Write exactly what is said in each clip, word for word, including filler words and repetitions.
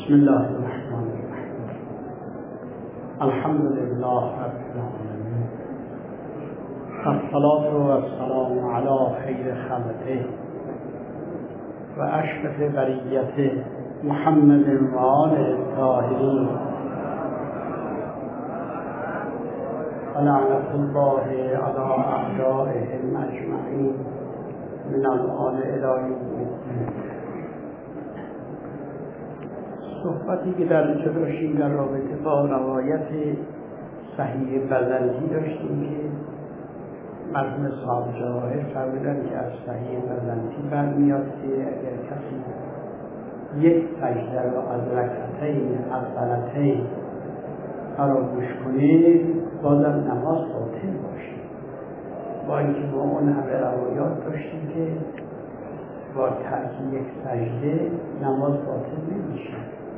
بسم الله الرحمن الرحیم. الحمد لله رب العالمین. الصلاة والسلام علی خیر خلقه و اشرف بریته محمد و آله الطاهرین و لعنة الله علی اعدائهم اجمعین من الآن الی یوم الدین. صحبتی که در اینجا داشتیم در رابطه با روایت صحیح بزنطی داشتیم که مرحوم صاحب جواهر فرمودن که از صحیح بزنطی برمیاد که اگر کسی یک سجده را از رکعتین اولتین فراموش کنه بازم نماز باطل باشه، با اینکه ما اون همه روایات داشتیم که با ترک یک سجده نماز باطل نمیشه.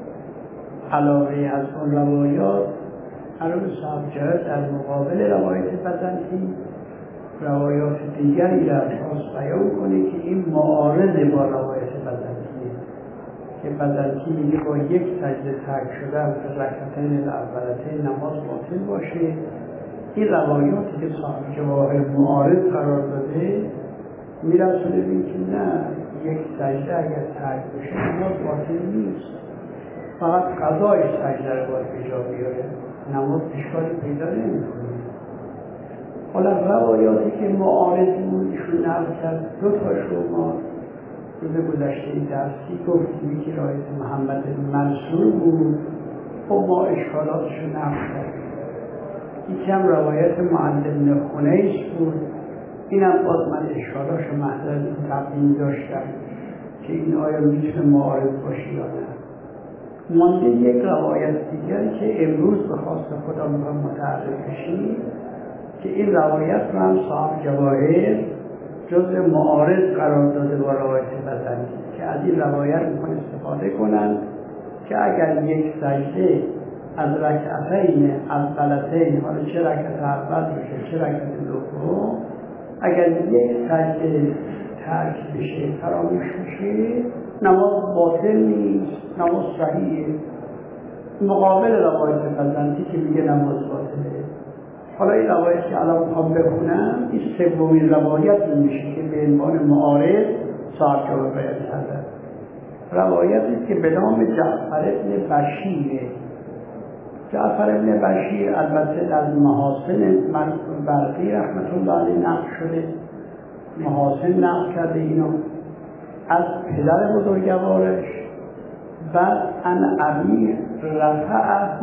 علاوه از اون روایات مرحوم صاحب جواهر در مقابل روایت بزنطی روایات دیگری را خواست بیان کنه که این معارض با روایت بزنطی که بزنطی میگه با یک سجده ترک شده از رکعتین الاولتین نماز باطل باشه. این روایاتی که صاحب جواهر معارض قرار داده میرسونه بین که نه، یک سجده اگر ترک بشه نماز باطل نیست، فقط قضای سجده رو باید به جا بیاره، نماز اشکالی پیدا نمی‌کنه. حالا روایاتی که معارض بود ایشون نقل کرد، دو تا شما روز گذشته درسی گفتیم که روایت محمد منصور بود، خب ما اشکالاتش رو نقل کردیم. یکی هم روایت معلم خنیس بود، اینم باز من اشکالاش رو محضر تقدیم داشتم که این آیا میتونه معارض باشه یا نه. مانده یک روایت دیگری که امروز به خواست خدا میخوام متعرض بشیم که این روایت رو هم صاحب جواهر جزء معارض قرار داده با روایت بزنطی که از این روایت میخوان استفاده کنن که اگر یک سجده از رکعتین اولتین، حالا چه رکعت اول باشه چه رکعت دوم، اگر یک سجده ترک بشه فراموش بشه نماز باطل نیست، نماز صحیحه، مقابل روایت بزنطی که میگه نماز باطله. حالا این روایت که الان میخوام بخونم این سومین روایت میشه که به عنوان معارض صاحب جواهر بیان کرده. روایتی که به نام جعفر ابن بشیره. جعفر ابن بشیر البته از محاسن برقی رحمت الله علیه نقل شده، محاسن نقل کرده اینو از پدر بزرگوارش، بعد ان ابی رفعه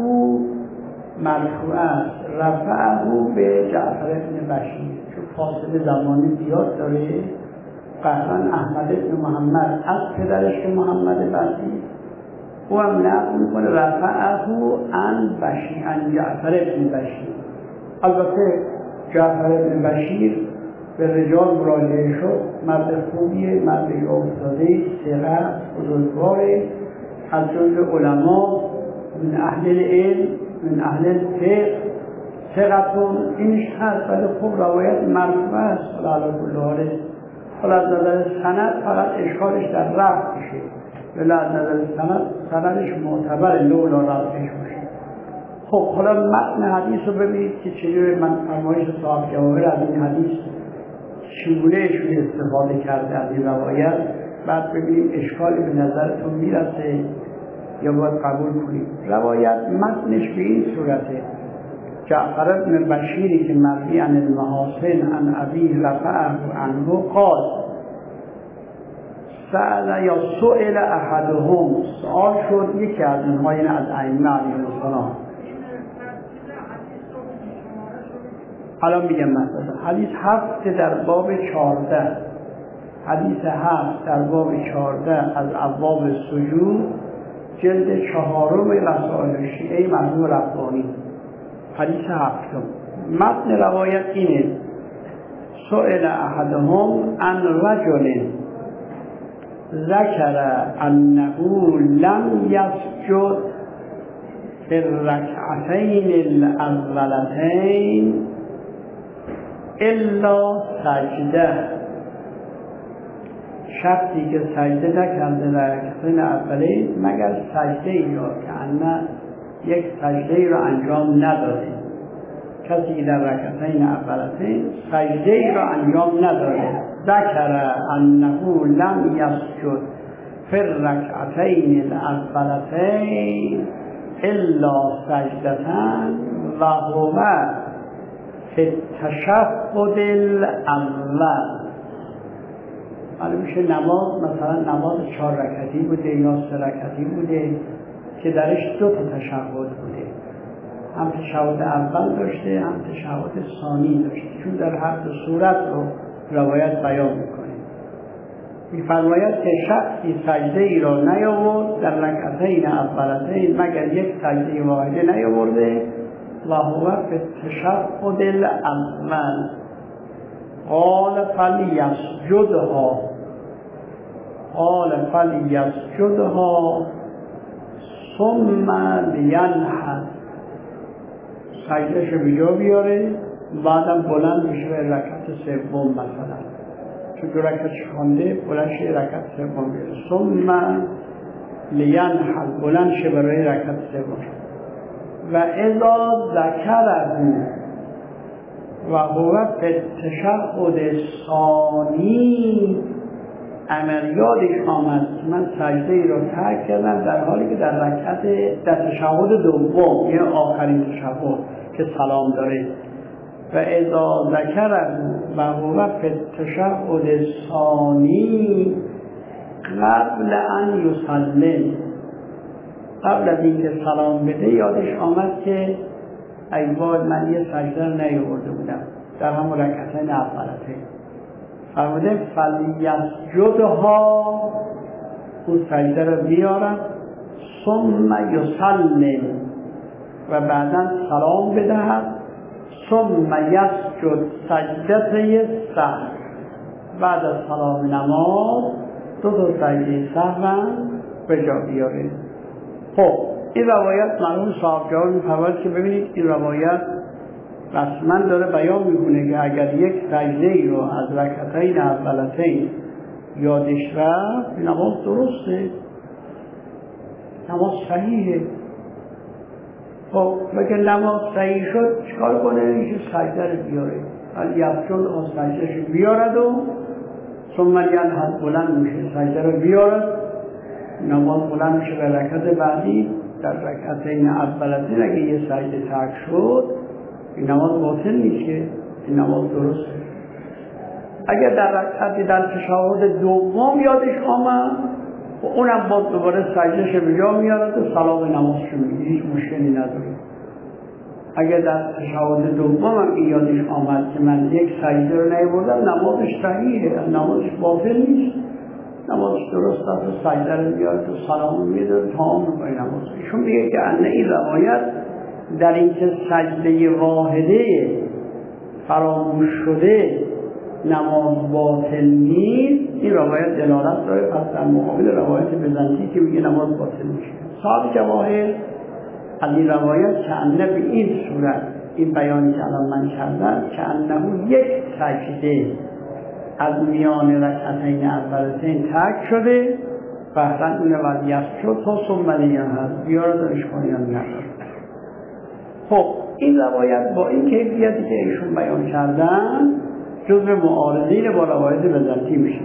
مرفوعه رفعه به جعفر ابن بشیر، چون فاصله زمانی زیاد داره. قطعا احمد ابن محمد از پدرش که محمد بشیر او هم نقل میکنه رفعه ان بشیر ان جعفر ابن بشیر. البته جعفر ابن بشیر به رجال مراجعه شد، مرد خوبیه، مرد افتاده، ثقه، بزرگواره، از جمله علما، من اهل العلم، من اهل الفقه، ثقتون اینش هست، ولی خب روایت مرفوعه است. حالا علی کل حال حالا از نظر سند فقط اشکالش در رفع میشه، ولی از نظر سند سندش معتبر لولا رفعش باشه. خب حالا متن حدیث رو ببینید که چجوری من فرمایش صاحب جواهر از این حدیث چگونهشون استفاده کرده از این روایت، بعد ببینیم اشکالی به نظرتون میرسه یا باید قبول کنید. روایت متنش به این صورته: جعفر ابن بشیری که مروی عن المحاسن عن ابی رفعه عنه قال سأل یا سئل احدهم، سؤال شد یکی از اینها، این از ائمه علیهم السلام. الان میگم مثلا حدیث هفت در باب چارده، حدیث هفت در باب چارده از ابواب سجود، جلد چهارم رسائل شیعه مرحوم ربانی، حدیث هفتم. متن روایت اینه: سئل احدهم عن رجل ذکر انه لم یسجد فی الرکعتین الاولتین الا سجده شخصی که سجده نکرده در رکعتین اوله مگر سجده ای را که انه یک سجده ای را انجام نداده. کسی که در رکعتین اولتین سجده ای را انجام نداده، ذکر انه لم یسجد فی الرکعتین الاولتین الا سجدتن و هو فی التشهد الاول. حالا میشه نماز، مثلا نماز چهار رکعتی بوده یا سه رکعتی بوده که درش دو تا تشهد بوده، هم تشهد اول داشته هم تشهد ثانی داشته، چون در هر دو صورت رو روایت بیان میکنه. میفرماید که شخصی سجده ای را نیاورد در رکعتین اولتین مگر یک سجده واحده نیاورده و هو فی التشهد الاول قال فلیسجدها قال فلیسجدها ثم لینحت، سجدهشو به جا بیاره بعدم بلند بشه به رکعت سوم، مثلا چون دو رکعتش خونده بلند شه رکعت سوم بیاره، ثم لینحت بلند شه برای رکعت سوم. و اذا ذکره و هو فی التشهد الثانی، عملیاتش آمد من سجده ای را ترک کردم در حالی که در رکعت در تشهد دوم، یعنی آخرین تشهد که سلام داره. و اذا ذکره و هو فی التشهد الثانی قبل ان یسلم، قبل از اینکه سلام بده یادش آمد که ای وای من یه سجده رو نیاورده بودم در همون رکعتین اولتین. فرموده فلیسجدها، اون سجده رو بیارم، ثم یسلم و بعدا سلام بدهد، ثم یسجد سجده سهو، بعد از سلام نماز دو تا سجده سهو به جا بیاره. خب این روایت مرحوم صاحب جلال می‌فرماید که ببینید این روایت رسما داره بیان میکنه که اگر یک سجده ای رو از رکعتین اولتین یادش رفت نماز درسته، نماز صحیحه. خب مگه نماز صحیح شد چکار کنه؟ اینکه سجده رو بیاره، ولی یفجل از سجدهش بیارد و ثم ینهض بلند میشه سجده رو بیارد، نماز بلند میشه به رکعت بعدی. در رکعتین اولتین اگه یه سجده ترک شد این نماز باطل نیست، که این نماز درسته. اگر در رکعت در تشهد دوم یادش آمد و اونم باز دوباره سجدهش به جا میارد و سلام نمازش میگه، هیچ مشکلی نداره. اگر در تشهد دوم هم یادش آمد که من یک سجده رو نیاوردم نمازش صحیحه، نمازش باطل نیست، نمازش درست است و سجده رو میارد و سلام میده و تمام میکنه نماز. ایشون میگه که ان این روایت در اینکه سجده واحده فراموش شده نماز باطل نیست، این روایت دلالت داره پس در مقابل روایت بزنطی که میگه نماز باطل میشه. صاحب جواهر از این روایت که انه به این صورت، این بیانی که الان من کردم که انه یک سجده از میان رکعتین اولتین ترک شده و اصلا اون وضعیت شد تا ثم لینحض بیاره دارش کنیان نداره. خب این روایت با این کیفیتی که ایشون بیان کردن جزء معارضین با روایت بزنطی میشه،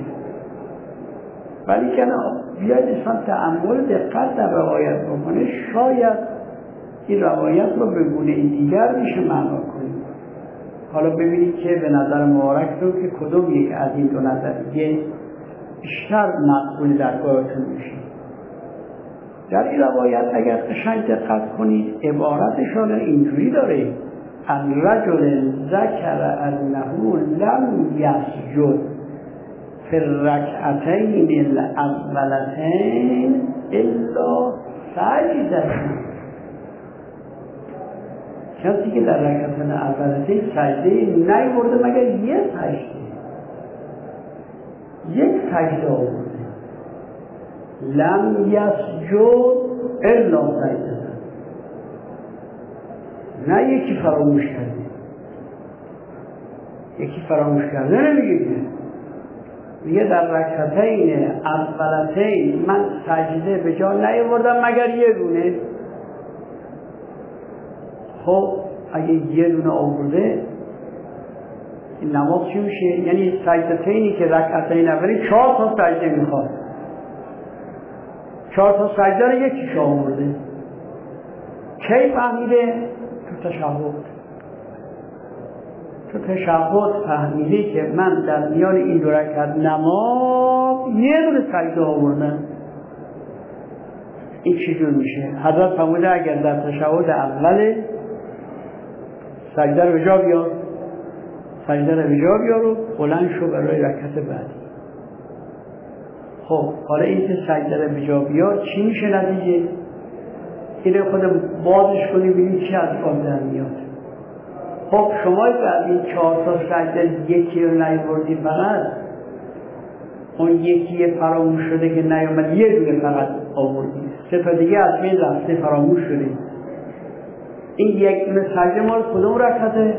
ولی که بیاید انسان تأمل دقت در روایت بکنه شاید این روایت رو به گونه دیگر میشه معنا کنیم. حالا ببینید که به نظر مبارک رو که کدوم یک از این دو نظریه بیشتر مقبول درگاهتون میشه. در این روایت اگر قشنگ دقت کنید عبارتشان اینجوری داره: الرجل ذکر انه لم یسجد فی الرکعتین الاولتین الا سجدتین. کسی که در رکعتین اولتین سجده نیاورده مگر یک سجده یک سجده آورده، لم یسجد الا سجدتین، نه یکی فراموش کرده. یکی فراموش کرده نمیگه که میگه در رکعتین اولتین من سجده به جا نیاوردم مگر یه دونه. خب اگه یه دونه آورده این نماز چی میشه؟ یعنی سجدتینی که رکعتین اولی چهار تا سجده میخواد، چهار تا سجده رو یکیش آورده. کی فهمیده؟ تو تشهد. تو تشهد فهمیده که من در میان این دو رکعت نماز یه دونه سجده آوردم. این چجور میشه؟ حضرت فرموده اگر در تشهد اول سجده رو به جا بیار، سجده رو به جا بیار و بلند شو برای رکعت بعدی. خب حالا این که سجده رو به جا بیار چی میشه نتیجه؟ اینه خود بازش کنی ببینی چی از کار در میاد. خب شما از این چهار تا سجده یکی رو نیاوردی، فقط اون یکی فراموش شده که نیامد یه دونه فقط آوردی، سه تا دیگه از بین رفته فراموش شده. این یک دونه سجده ما رو کدوم رکعته؟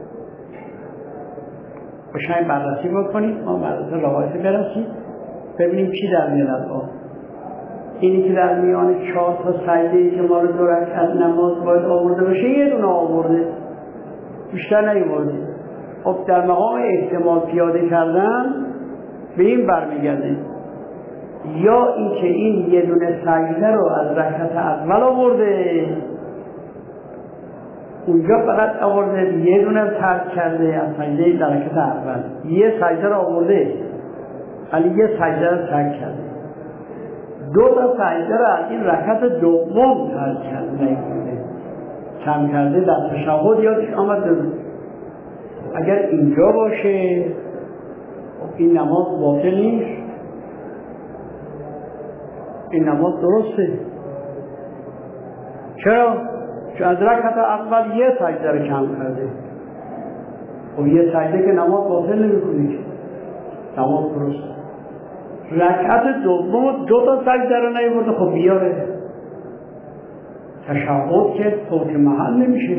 باشیم بررسی بکنید، ما بررسی روایت برسیم ببینیم چی در میاد از آن. اینی که در میان چهار تا سجده که ما رو دو رکعت نماز باید آورده باشه یه دونه آورده، بیشتر نیاورده. خب در مقام احتمال پیاده کردن به این برمیگرده، یا اینکه این یه دونه سجده رو از رکعت اول آورده، اونجا فقط آورده یه دونه ترک کرده از سجده در رکعت اول، یه سجده رو آورده ولی یه سجده رو ترک کرده، دو تا سجده رو از این رکعت دوم ترک کرده، کم کرده در تشهد یادش آمد. اگر اینجا باشه این نماز باطل نیست، این نماز درسته. چرا؟ چون از رکعت اول یه سجده رو کم کرده. و یه سجده که نماز باطل نمی‌کنه، نماز درسته. رکعت دوم دو تا سجده رو نیاورده، خب بیاره. تشهد که فوت محل نمیشه.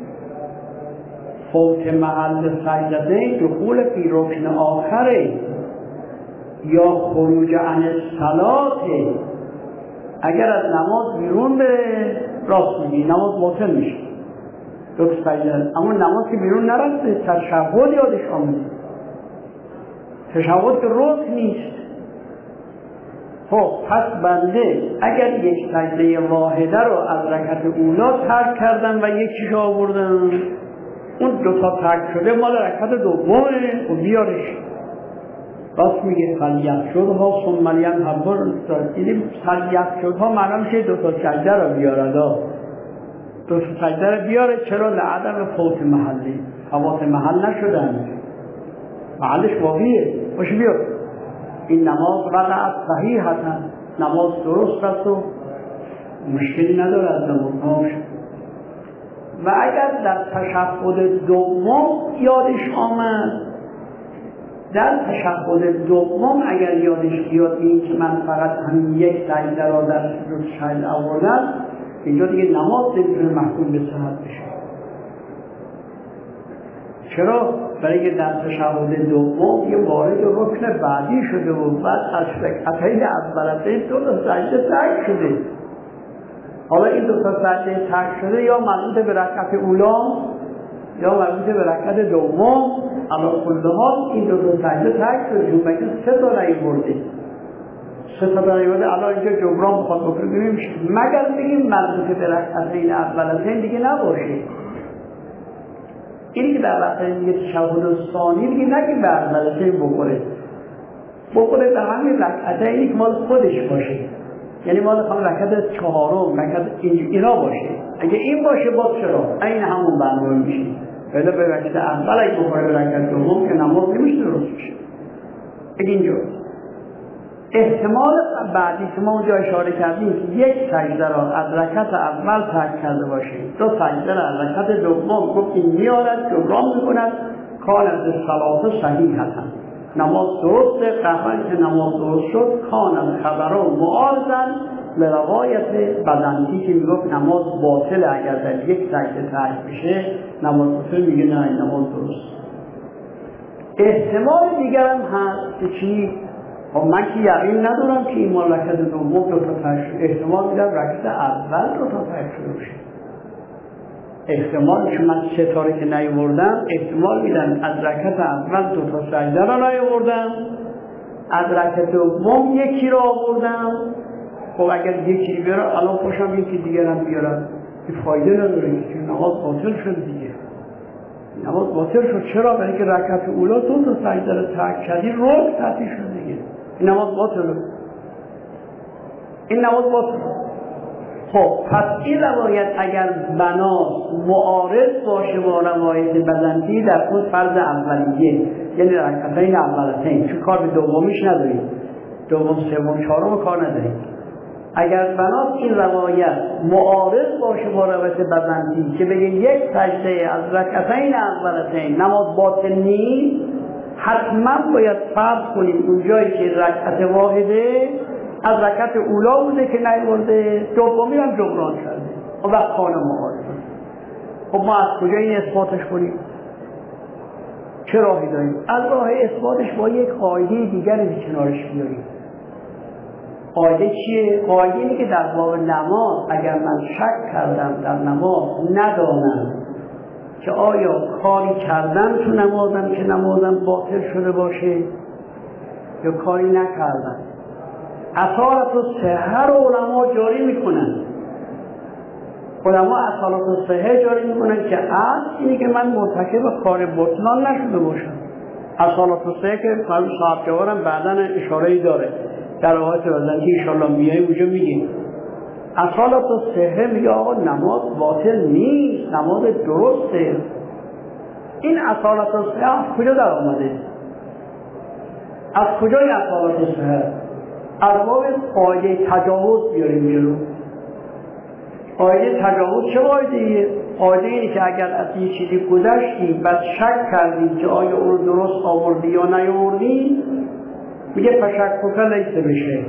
فوت محل سجده دخول فی رکن آخره یا خروج عن الصلاة. اگر از نماز بیرون به راست میگی نماز باطل میشه، دو تا سجده. اما نماز که بیرون نرفته، تشهد یادش آمده، تشهد که رکن نیست. خب پس بنده اگر یک سجده واحده رو از رکعت اولا ترک کردم و یکیش آوردم، اون دو تا ترک شده مال رکعت دومه و بیارش. راست میگه فلیت شدها ثم لینحضر. این فلیت شدها معنی میشه دو تا سجده رو بیارد، دو تا سجده رو بیاره. چرا؟ لعدم فوت محلی، فوات محل نشدن، محلش واقعیه باشه بیار. این نماز وقعت صحیح هستن، نماز درست است و مشکلی نداره از نماز. و اگر در تشهد دوم یادش آمد، در تشهد دوم اگر یادش بیاد این که من فقط همین یک سجده را در تشهد آوردم، اینجا دیگه نماز نمیتونه محکوم به صحت بشه. چرا؟ برای که در تشهد دوم یه وارد رکن بعدی شده و بعد از رکعتین اولتین دو تا سجده ترک شده. حالا این دو تا سجده ترک شده یا مربوط به رکعت اولا یا مربوط به رکعت دوم. علی کل حال این دو تا سجده ترک شده، چون بگید سه تا نیاورده، سه تا نیاورده. الان اینجا جبران بخواد بکنه نمیشه، مگر بگیم مربوط به رکعتین اولتین دیگه نباشه. اینی که در وقت دیگه تشهد ثانی دیگه نگیم به اولتین بکنه، بکنه در همین رکعتینی که مال خودش باشه، یعنی مال خواهم رکعت چهارم، رکعت اینا باشه. اگه این باشه باز چرا؟ این همون برنامه میشه. پیدا به رکعت اول اگه بخوره به رکعت دوم که نماز نمیشه درست میشه. اگه اینجا احتمال بعدی که ما اونجا اشاره کردیم که یک سجده را از رکعت اول ترک کرده باشه، دو سجده را از رکعت دوم گفت این میارد جبران میکند، کان از صلات صحیح هستند، نماز درسته. قهران که نماز درست شد کان از خبران معارضن لروایت بدنی که میگفت نماز باطله اگر در یک سجده ترک بشه، نماز باطل میگه نه نماز درست. احتمال دیگر هم هست که چی؟ خب من که یقین ندارم که این مال رکعت دوم دو تا تشریف، احتمال میدم رکعت اول دو تا تشریف باشه. احتمال که من ستاره که نیاوردم، احتمال میدم از رکعت اول دو تا سجده را نیاوردم، از رکعت دوم یکی را آوردم. خب اگر یکی بیارم الان خوشم یکی دیگر هم بیارم که فایده نداره که نماز باطل شد دیگه. نماز باطل شد. چرا؟ برای که رکعت اولا دو تا سجده را ترک کردی، رکن تعطیل شد دیگه. این نماز باطل. این نماز باطل. خب پس این روایت اگر بناس معارض باشه با روایت بزنطی در خود فرض اولیه، یعنی رکعتین اولتین، چون کار به دومیش نداریم، دوم سوم چهارم کار نداریم. اگر بناس این روایت معارض باشه با روایت بزنطی که بگه یک سجده از رکعتین اولتین نماز باطل نیست، حتما باید فرض کنیم اونجایی که رکعت واحده از رکعت اولا بوده که نیورده، دومی هم جبران کرده و وقت خانه معارض. خب ما از کجا این اثباتش کنیم؟ چه راهی داریم؟ از راه اثباتش با یک قاعده دیگری کنارش بیاریم. قاعده چیه؟ قاعده اینه که در باب نماز اگر من شک کردم در نماز، ندانم که آیا کاری کردم تو نمازم که نمازم باطل شده باشه یا کاری نکردم، اصالت الصحه رو علما جاری میکنن. علما اصالت الصحه جاری میکنن که اصل اینه که من مرتکب کار بطلان نشده باشم. اصالت الصحه که صاحب جوارم بعداً اشاره‌ای داره در آیات بزنطی انشاءالله میاییم اونجا میگه اصالت الصحه میگه آقا نماز باطل نیست، نماز درسته. این اصالت الصحه از کجا در آمده؟ از کجا این اصالت الصحه؟ ارباب قاعده تجاوز بیاریم جلو. قاعده تجاوز چه قاعده‌ایه؟ قاعده اینه که اگر از یه چیزی گذشتی بعد شک کردی که آیا اون رو درست آوردی یا نیاوردی، میگه فشکک لیس بشه،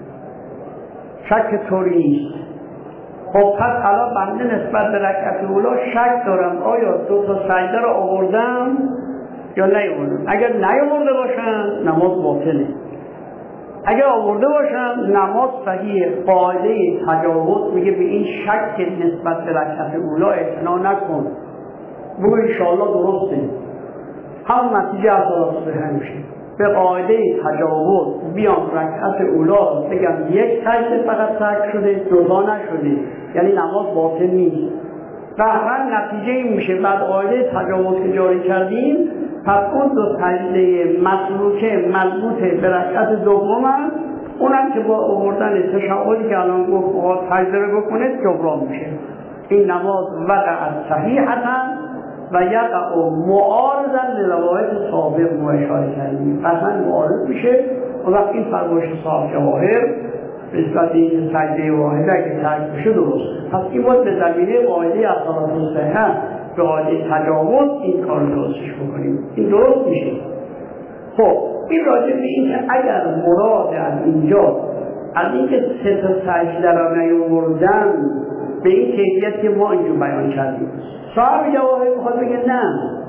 شک طوری نیست. خب پس الان بنده نسبت به رکعت اولا شک دارم آیا دو تا سجده رو آوردم یا نیاوردم. اگر نیاورده باشم نماز باطله، اگر آورده باشم نماز صحیح. قاعده تجاوز میگه به این شک نسبت به رکعت اولا اعتنا نکن، بگو انشاءالله درسته، هم نتیجه اصالت صحیح میشه. به قاعده تجاوز بیام رکعت اولا بگم یک سجده فقط ترک شده، دوتا نشده، یعنی نماز باطل نیست. و هر نتیجه این میشه بعد قاعده تجاوز که جاری کردیم، پس اون دو سجده مسلوکه مربوطه به رکعت دوم هست، اونم که با آوردن تشهدی که الان گفت باید سجده رو بکنه جبران میشه. این نماز وقع صحیحتاً و یقع معارضاً لروایت سابق ما اشاره کردیم، قطعاً معارض میشه. و وقت این فرمایش صاحب جواهر نسبت این سجده واحده اگه ترک بشه درست. پس این باید به زمینه قاعده اصالت الصحه به قاعده تجاوز این کار درستش بکنیم، این درست میشه. خب این راجع به این که اگر مراد از اینجا از اینکه سه تا سجده را نیاوردن به این کیفیت که ما اینجا بیان کردیم، صاحب جواهر میخواد بگه نه،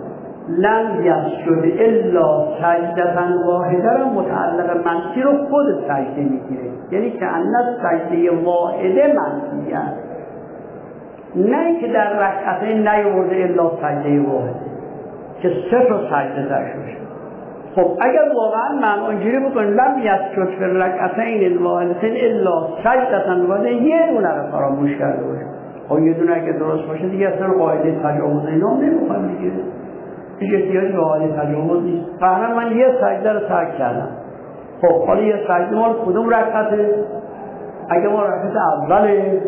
لم یسجد الا سجدة واحده را متعلق منفی رو خود سجده میگیره، یعنی که انداز سجده واحده منفی است، نه که در رکعتین نیاورده الا سجده واحده که سه تا سجده درش باشه. خب اگر واقعا من اینجوری بکنم لم یسجد فی الرکعتین الواحدتین الا سجدة واحده، یه دونه رو فراموش کرده باشه. خب یه دونه اگه درست باشه دیگه اصلا قاعده تجاوز اینا نمیخوام دیگه، هیچ احتیاجی به قاعده تجاوز نیست. فعلا من یه سجده رو ترک کردم. خب حالا یه سجده مال کدوم رکعته؟ اگه ما رکعت اوله،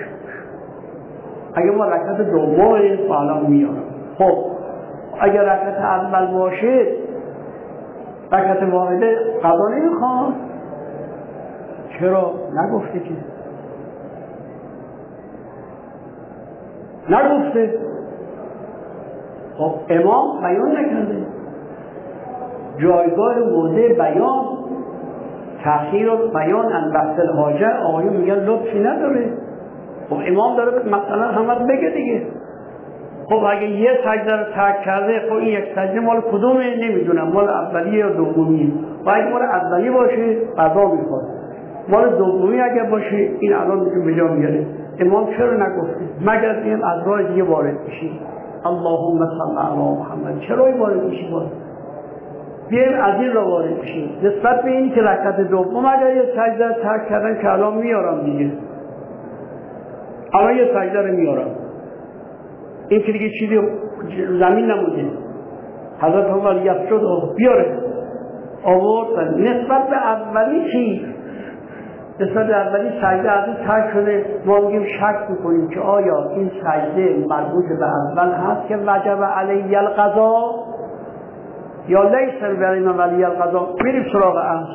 اگه ما رکعت دومه فعلا میارم. خب اگر رکعت اول باشه رکعت واحده قضا نمیخوام. چرا؟ نگفته که نگفته. خب امام بیان نکرده، جایگاه موضع بیان تأخیر بیان عن وقت الحاجه آقایون میگن لطفی نداره. خب امام داره مثلا همه بگه دیگه، خب اگه یه سجده رو ترک کرده، خب این یک سجده مال کدومه نمیدونم، مال اولیه یا دومیه. و اگه مال اولی باشه قضا میخواد، مال دومی اگه باشه این الان میتونه به جا میاره. امام چرا نگفته مگر این از راه دیگه وارد بشید؟ اللهم صل علی محمد، چرا وارد میشی؟ وارد بیایم از این را وارد بشیم. نسبت به این که رکعت دوم اگر یه سجده ترک کردن که الان میارم دیگه، الان یه سجده رو میارم، این که دیگه چیزی زمین نموده، حضرت عمر یسجد بیاره آورد. نسبت به اولی چی؟ نسبت به اولی سجده از این ترک شده، ما میگیم شک میکنیم که آیا این سجده مربوط به اول هست که وجب علی القضا یا لیس برای من ولی القضا. میریم سراغ اصل.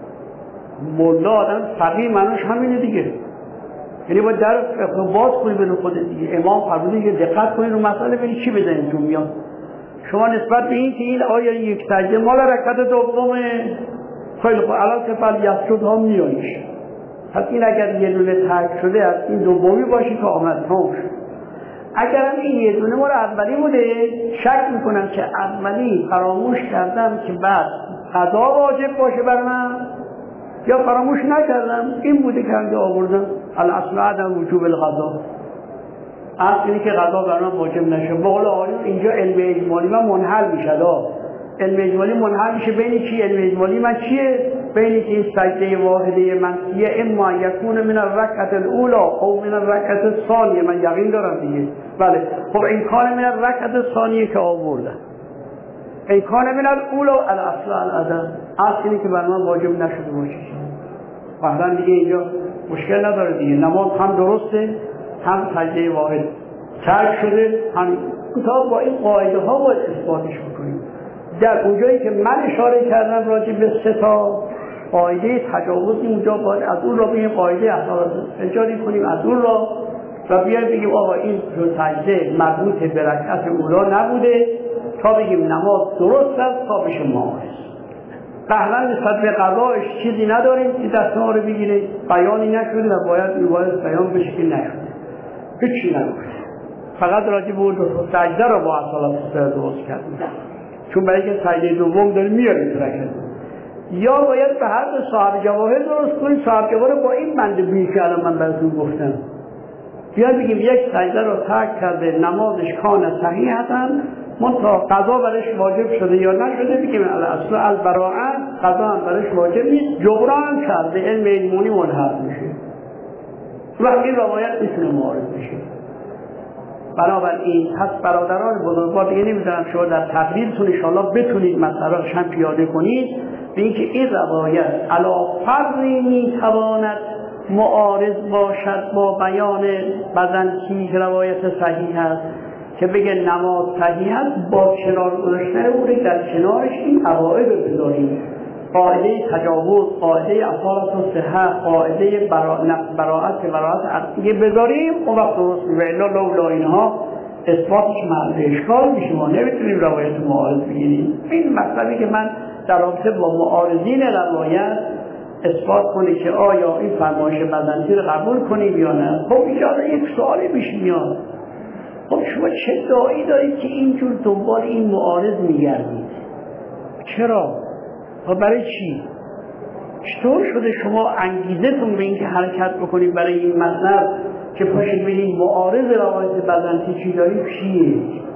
مولا آدم فقیه معناش همینه دیگه، یعنی باید در باز کنی به خودت دیگه. امام فرموده که دقت کنید رو مسئله، ببینید چی بزنید تو میاد. شما نسبت به این که این آیا یک سجده مال رکعت دومه، خیلی خوب الان که فل یسجد ها میایش، پس این اگر یه دونه ترک شده از این دومی باشه که آمد تمام شد. اگر هم این یه دونه مال اولی بوده، شک میکنم که اولی فراموش کردم که بعد قضا واجب باشه بر من، یا فراموش نکردم این بوده که همجا آوردم الاصل عدم وجوب القضا، اصل اینه که قضا بر من واجب نشه. بقول آقایون اینجا علم اجمالی من منحل میشه. علم اجمالی منحل میشه بین چی؟ علم اجمالی من چیه؟ بین که این سجده واحده منسیه اما یکون من الرکعت الاولا او من الرکعت الثانیه، من یقین دارم دیگه. بله خب امکان من الرکعت الثانیه که آوردن، امکان من الاولا الاصل العدم، اصل اینه که بر من واجب نشده باشه. مثلا دیگه اینجا مشکل نداره دیگه، نماز هم درسته هم سجده واحد ترک شده، هم کتاب با این قاعده ها باید اثباتش بکنیم. در اونجایی که من اشاره کردم راجع به سه تا قاعده تجاوز، اونجا باید از اون را بگیم قاعده اصالت اجاری کنیم از اون را و بیایم بگیم آقا این سجده مربوط به رکعت اولا نبوده تا بگیم نماز درست است تا بشه معارض. قهلا نسبت به قضایش چیزی نداریم که دست ما رو بگیره، بیانی نشده و باید میباید بیان بشه که نشده، هیچی نگفته، فقط راجع به اون سجده را با اصالت درست کردیم، چون برای که سجده دوم داریم میاریم تو رکعت. یا باید به حد صاحب جواهر درست کنیم، صاحب جواهر با این بنده بی که الان من براتون گفتم، بیاید بگیم یک سجده را ترک کرده نمازش کان صحیحتاً منتها قضا برش واجب شده یا نشده، بگیم الاصل البراءه، قضا هم برش واجب نیست، جبران کرده، علم علمونی ملحق میشه و این روایت میتونه معارض بشه. بنابراین پس برادران بزرگوار دیگه نمیدونم شما در تقریرتون انشاءالله بتونید مسئله هم پیاده کنید به اینکه این روایت علی فرضی میتواند معارض باشد با بیان بزنکی که روایت صحیح است که بگه نماز صحیح است، با کنار گذاشتن او در کنارش این قواعد رو بذاریم، قاعده تجاوز، قاعده اصالت و صحه، قاعده براءت براءت عقیده بذاریم، اون وقت درست میشه. الا لولا اینها اثباتش محل اشکال میشه، ما نمیتونیم روایت معارض بگیریم. این مطلبی که من در رابطه با معارضین روایت اثبات کنه که آیا این فرمایش بزنتی رو قبول کنیم یا نه. خب اینجا یک سوالی پیش میاد، خب شما چه دایی دارید که اینجور دنبال این معارض میگردید؟ چرا؟ و برای چی؟ چطور شده شما انگیزتون به این که حرکت بکنید برای این مطلب که پاشید ببینید معارض روایت بزنتی چی دارید چیه؟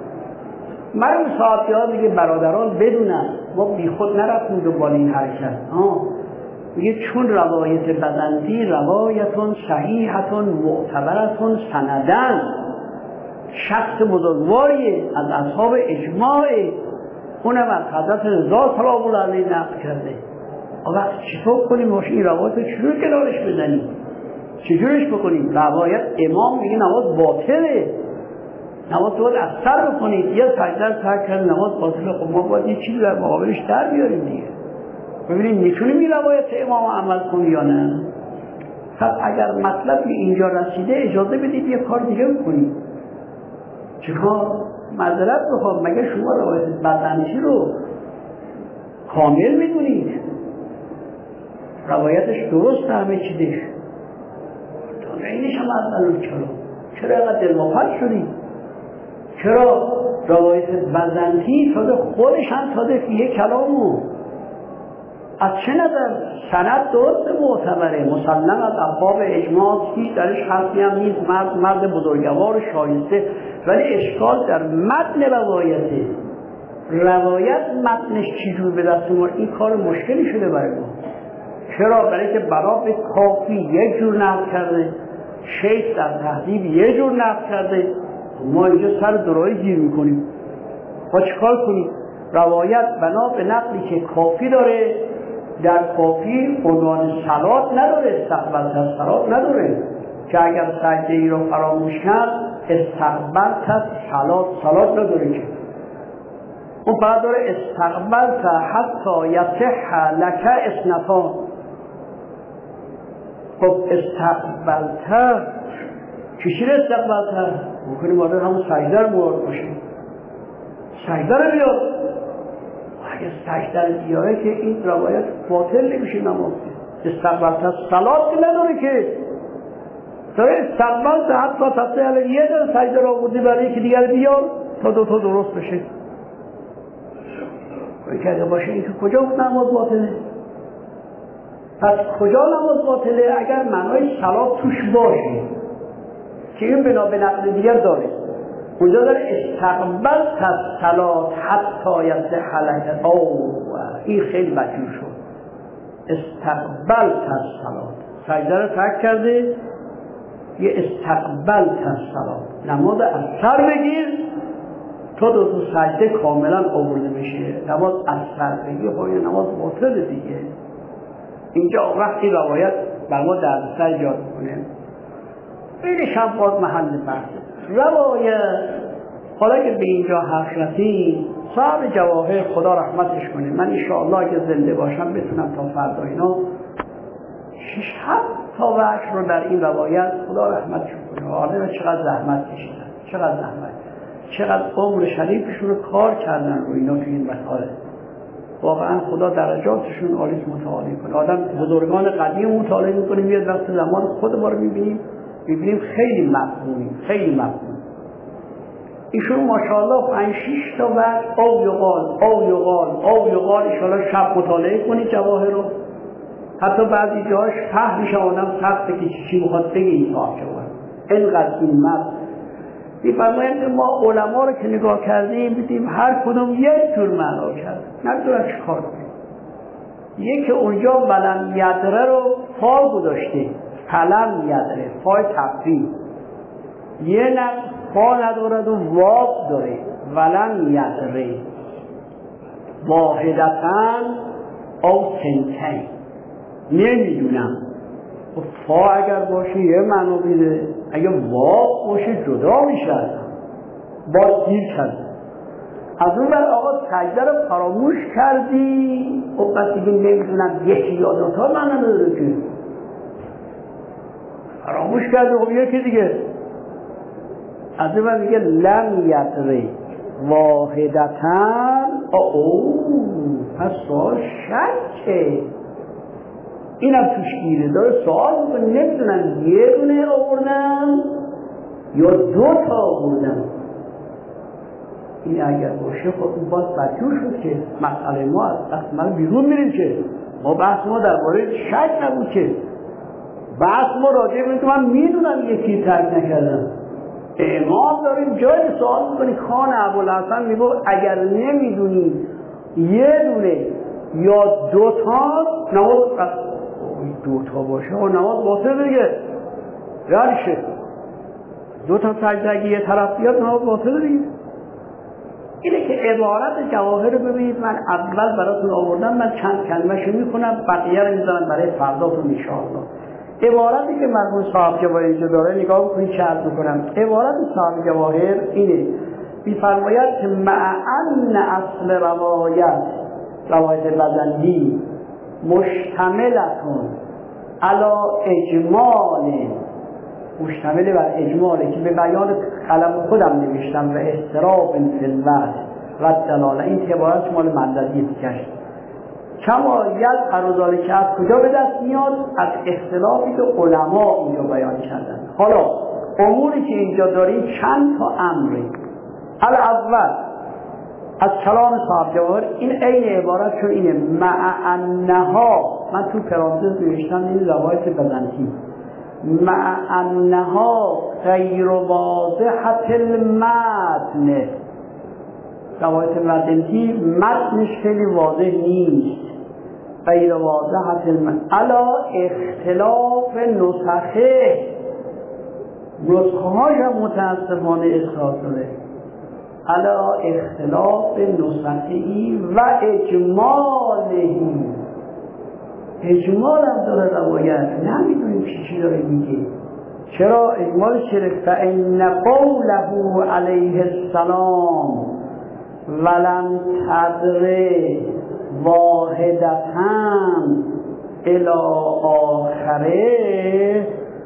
من ساعتی ها میگه برادران بدونن ما بی خود نرفتیم دنبال این حرکت. ها میگه چون روایت بزنتی روایتون صحیحتون معتبرتون سندن، شخص بزرگواریه از اصحاب اجماعه، اونم از حضرت رضا سلام الله علیه نقل کرده. وقت چطور کنیم باشه این روایت رو چجور کنارش بزنیم؟ چجورش بکنیم؟ روایت امام میگه نماز باطله، نماز باید اثر بکنید، یه سجده ترک کرد نماز باطله. خب ما باید یه چیزی در مقابلش در بیاریم دیگه، ببینیم میتونیم این روایت امام عمل کنیم یا نه. خب اگر مطلب اینجا رسیده اجازه بدید یه کار دیگه بکنیم. چیکار؟ معذرت بخوام، مگه شما روایت بزنتی رو کامل میدونید؟ روایتش درست همه چیزش، تا اینش هم از الان چرا؟ چرا اینقدر دلمپد شدید؟ چرا؟ روایت بزنطی تازه خودش هم تازه فیه کلامو از چه نظر؟ سند درست معتبره، مسلم از ابواب اجماع، هیچ درش حرفی هم نیست، مرد مرد بزرگوار و شایسته، ولی اشکال در متن روایته. روایت متنش چجور به دست ما؟ این کار مشکلی شده برای ما. چرا؟ برای که برا به کافی یک جور نقل کرده، شیخ در تهذیب یک جور نقل کرده، ما اینجا سر درایی گیر میکنیم. با چیکار کنیم؟ روایت بنا به نقلی که کافی داره، در کافی عنوان صلات نداره، استقبلت از صلات نداره که اگر سجده ای رو فراموش کرد استقبلت از صلات صلات نداره که اون بعد داره استقبلت حتی یصح لک اثنتان. خب استقبلت چی رو استقبلت؟ ممکنه مادر همون سجده رو مراد باشه، سجده رو بیاد. اگه سجده رو بیاره که این روایت باطل نمیشه نماز. استقبلت از صلات که نداره که داره استقبلت حتی تصحیح علی یه در سجده رو بودی برای که دیگر بیار تا دو تا درست بشه. که باشه این که کجا نماز باطله؟ پس کجا نماز باطله؟ اگر معنای صلات توش باشه که این بنا به نقل دیگر داره. اونجا داره استقبلت از صلات حتی یصح لک. اوه این خیلی بدجور شد. استقبلت از صلات سجده رو ترک کرده، یه استقبلت از صلات نماز از سر بگیر تا دو تا سجده کاملا آورده بشه. نماز از سر بگیر های نماز باطل دیگه. اینجا وقتی روایت بر ما در سر ایجاد کنه این شب باز محل بحث روایت. حالا که به اینجا حرف رسیم صاحب جواهر خدا رحمتش کنه، من انشاءالله اگه زنده باشم بتونم تا فردا اینا شش هفت تا وجه رو در این روایت خدا رحمتش کنه. آدم چقدر زحمت کشیدن، چقدر زحمت، چقدر عمر شریفشون رو کار کردن رو اینا تو این مسائل. واقعا خدا درجاتشون عالی متعالی کنه. آدم بزرگان قدیم مطالعه میکنه، میاد وقت زمان خود ما رو میبینیم میبینیم خیلی مفهومی، خیلی مفهوم. ایشون ماشاءالله پنج شش تا بعد او یقال او یقال او یقال انشاءالله شب مطالعه کنید جواهر رو. حتی بعضی جاهاش فهم میشه آدم سخته که چی میخواد بگه این صاحب جواهر. اینقدر این مفهوم میفرمایند ما علما رو که نگاه کردیم دیدیم هر کدوم یک جور معنا کرد. نمیدونم چی کار کنیم. یکی اونجا ولم یدره رو فا گذاشته، فلم یدره فای تفریح، یه نفس فا ندارد و واب داره ولم یدره واحدتن او سنتین. نمیدونم فا اگر باشه یه معنا بیده، اگه واب باشه جدا میشه باز گیر کرد. از اون بر آقا سجده رو فراموش کردی و بس دیگه نمیدونم یکی یا دوتا معنا نداره که فراموش کرده خب یکی دیگه. از اون بر میگه لم یدره واحدتن او پس سوال شکه اینم توش گیره داره سوال میکنه نمیدونم یه دونه آوردم یا دو تا آوردم. این اگر باشه خب این باز بدجور شد که مسئله ما از دست من بیرون میریم که ما بحث ما در باره شک نبود که بحث ما راجع به که من میدونم یکی ترک نکردم. امام داریم جای سوال میکنی خان ابوالحسن میگو اگر نمیدونی یه دونه یا دو تا نماز دو تا باشه و نماز باطل دیگه یعنی شه دو تا سجده اگه یه طرف بیاد نماز باطل دیگه. اینه که عبارت جواهر رو ببینید من اول براتون آوردم، من چند کلمه شو میکنم بقیه رو میذارم برای فرداتون انشاءالله. عبارتی که مرحوم صاحب جواهر اینجا داره نگاه بکنید چه عرض میکنم. عبارت صاحب جواهر اینه میفرماید که مع ان اصل روایت روایت بزنگی مشتملتون علا اجمال مشتمل بر اجماله که به بیان قلم خودم نوشتم و اضطراب فی الوجه و دلاله. این عبارت مال مندلی دیگه کما ید ارزاله که از کجا به دست میاد؟ از اختلافی که علما اینجا بیان کردن. حالا اموری که اینجا داریم چند تا امره الاول از کلام صاحب جواهر این عین عبارت چون اینه مع انها، من تو پرانتز نوشتم این روایت بزنطی، مع انها غیر واضحة المتن، روایت بزنطی متنش خیلی واضح نیست، غیر واضحة المتن علی اختلاف نسخه، نسخه هاش هم متاسفانه اخراج شده، علا اختلاف نسخه‌ای و اجمالهی، اجمال هم داره روایت، نمیدونیم چی چی داره میگه. چرا اجمال چیه؟ فإن قوله علیه السلام ولم تدر واحدتن الی آخره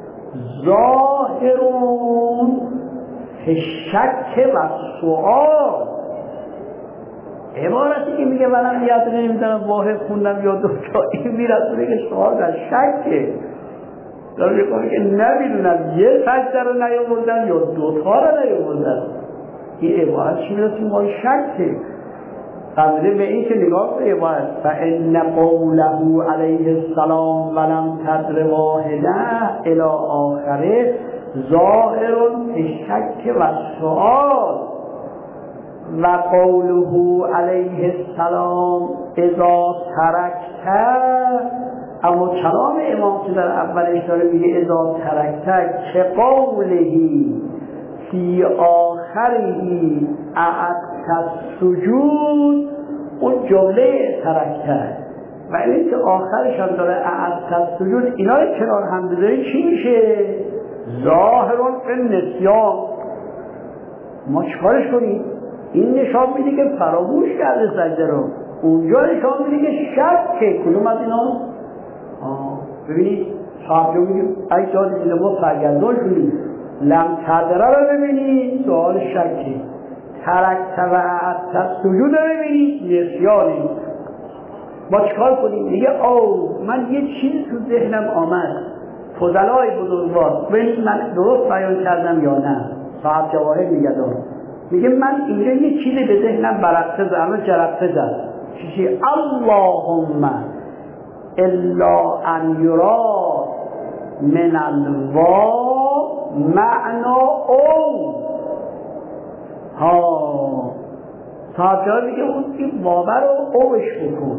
ظاهرون شک و سؤال. عبارتی که میگه منم یاد نمیدونم واحد خوندم یا دوتا، این میرسونه که سؤال در شکه، داره میگه که نمیدونم یه سجده رو نیاوردم یا دوتا رو نیاوردم. این عبارت چی میرسونه؟ ما شکه قبله به این که نگاه به عبارت فإن قوله علیه السلام ولم تدر واحده الی آخره ظاهر شک و سؤال، و قوله علیه السلام اذا ترکته، اما کلام امام که در اولش داره میگه اذا ترکته که قولهی فی آخرهی اعدت السجود، اون جمله ترکته و این که آخرش هم داره اعدت السجود، اینا رو کنار هم بذاری چی میشه؟ ظاهرون فی النسیان. ما چیکارش کنیم؟ این نشان میده که فراموش کرده سجده رو، اونجا نشان میده که شک که کدوم از اینا. ببینید صاحب جو میگه ای دادی دیده ما سرگردان شدیم، لم تدره رو ببینید سوال شکه، ترکت و اعدت سجود رو ببینید نسیانی. ما چیکار کنیم؟ میگه او من یه چیز تو ذهنم آمد، فضلای بزرگوار ببینید من درست بیان کردم یا نه. صاحب جواهر میگه دارم میگه من اینجا یه چیزی به ذهنم برقصه زد، جرقه زد، چیزی اللهم الا ان یرا من الوا معنا او. ها صاحب جواهر میگه اون این واو رو اوش بکن،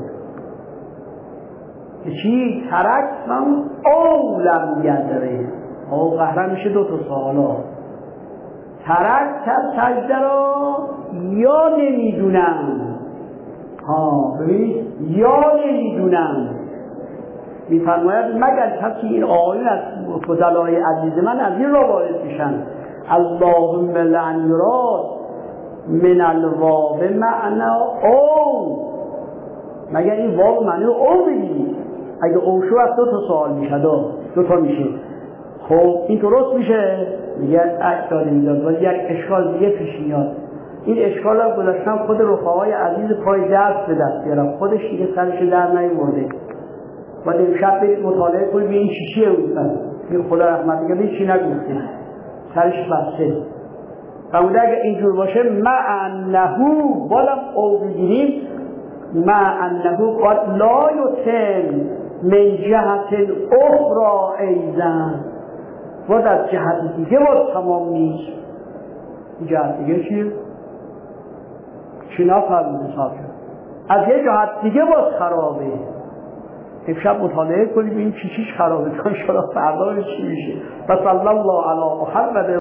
چی ترک من او لم یدره، او قهرم میشه دو تا سوالا، ترک تر سجده را یا نمیدونم. ها ببینید یا نمیدونم میفرماید مگر کسی این آیون از فضلای عزیز من از این را وارد میشن اللهم لعن یراد من الواو معنا او، مگر این واو معنی او بگید، اگه او شو از دو تا سوال میشه، دو, دو تا میشه. خب این درست میشه؟ میگه اک داده میداد، ولی یک اشکال دیگه پیش میاد. این اشکال هم گذاشتم خود رفقای عزیز پای درس به دست بیارم، خودش دیگه سرش در نیورده. و امشب برید مطالعه کنید این چی چیه بودن، این خدا رحمت میگه چی نگفته، سرش بسته. فرموده اگه اینجور باشه مع انهو بالم او بگیریم، مع انهو قد لا یتم من جهت اخرى ایزن، باز از جهت دیگه باز تمام نیست. جهت دیگه چیه؟ چی نفرمونه صاحب از یه جهت دیگه باز خرابه. امشب مطالعه کنیم این چی چیش خرابه، چون شما فردا چی میشه. و صلی الله علی محمد